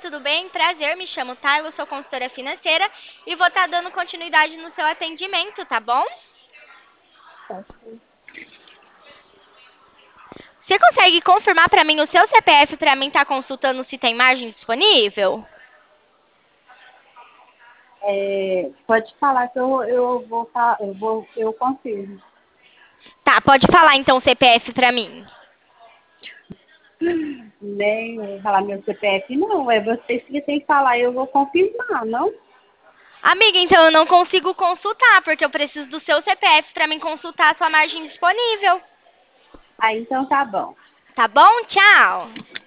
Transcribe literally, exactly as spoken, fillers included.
tudo bem? Prazer, me chamo Tayla, eu sou consultora financeira e vou estar dando continuidade no seu atendimento, tá bom? Você consegue confirmar para mim o seu C P F para mim estar consultando se tem margem disponível? É, pode falar que eu, eu vou fa- eu vou eu confirmo. Tá, pode falar então o C P F para mim. Nem vou falar meu C P F, não. É vocês que tem que falar, eu vou confirmar, não? Amiga, então eu não consigo consultar, porque eu preciso do seu C P F para mim consultar a sua margem disponível. Ah, então tá bom. Tá bom? Tchau!